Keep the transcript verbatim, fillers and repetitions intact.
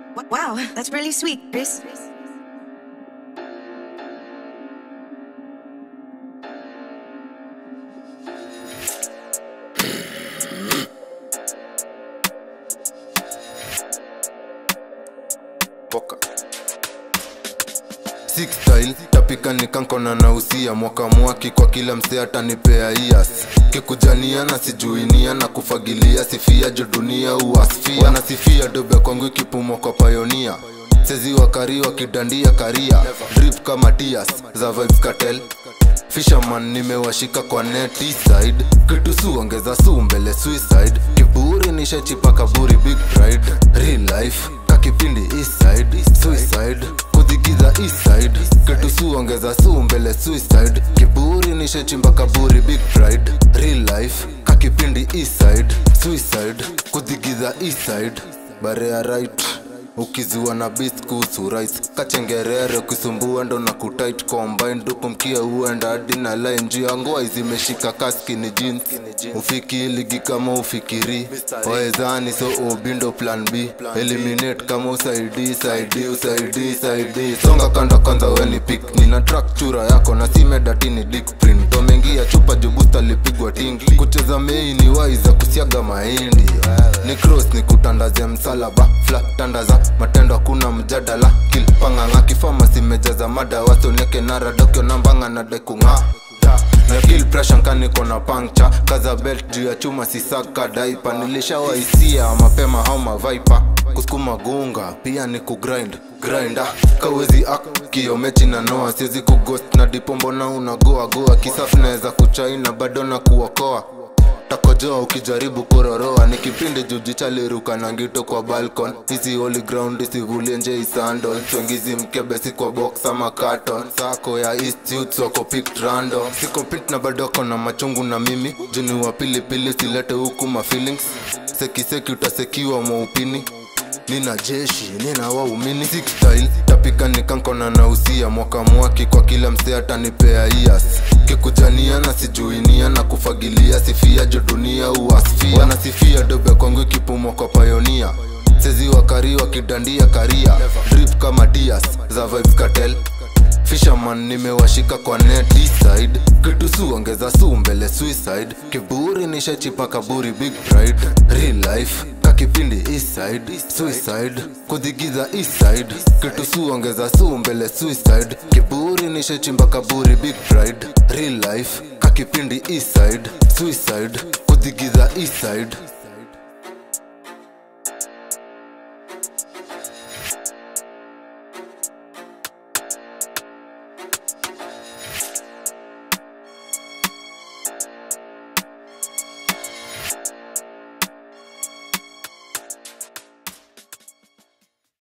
Wow, that's really sweet, Chris. Poka Six style, tapika nikankona na usia mwaka mwaki kwa kila mse atanipea ias kikujania na sijuinia na kufagilia sifia jo dunia uasfia wanasifia dobe kwangu ikipumo kwa payonia sezi wakari wakidandia karia drip kama tias za vibes cartel Fisherman nimewashika kwa neti side kitu su ongeza su mbele suicide kiburi nishachipa kaburi big pride real life kakipindi east side suicide kudigiza east side kitu su ongeza su mbele suicide kiburi nishachimba kaburi big pride real life kakipindi east side suicide kudigiza east side barea right Ukizua na beast kuhusu rice Kachengerere kusumbua ndo na kutight combine Dupu mkia uenda hadi na line Njia ngoa izimeshika kaski ni jeans Ufiki ligi kama ufikiri Waezani so ubindo plan B Eliminate kama usaidi, saidi, usaidi, saidi Songa kanda kwanza weni pick Nina track chura yako na sime datini dick print Tomengia chupa jubusta lipigwa tingli Kucheza mei ni waiza kusiaga mahindi Ni cross ni kutandaze msalaba Flat tandaza matendo kuna mjadala Kill panganga kifama simejaza mada Wasoneke nara dokyo nambanga na dekunga Na kill pressure nkani kona puncture Kaza belt juu ya chuma sisaka daipa Nilisha waisia mapema hauma viper Kuskuma gunga pia ni kugrind Grinder kawezi ak kiyomechi na noa Siezi kughost na dipombo na unagoa goa Kisafu naeza kuchaina bado na kuwakoa Takojoa ukijaribu kuroroa Nikipindi jujicha liruka na ngito kwa balkon Hizi holy ground isivulie nje isandol Twengizi mkebesi kwa box ama carton Sako ya east youth wako picked random Siko pint na badoko na machungu na mimi Juni wa pili pili silete huku ma feelings Seki seki utasekiwa mwaupini Nina jeshi, nina waumini Six style, tapika nikankona na usia Mwaka mwaki kwa kila mse atanipea ias Kikujania na sijuinia na kufagilia Sifia jo dunia uasfia Wanasifia dobe kwangu ikipumo kwa payonia Sezi wakari wakidandia karia Drip kama tias za vibes cartel Fisherman nimewashika kwa neti side Kitu su ongeza su mbele suicide Kiburi nishachipa kaburi big pride Real life kakipindi east side Suicide kudigiza east side Kitu su ongeza su mbele suicide Kiburi nishachimba kaburi big pride Real life kakipindi east side Suicide kudigiza east side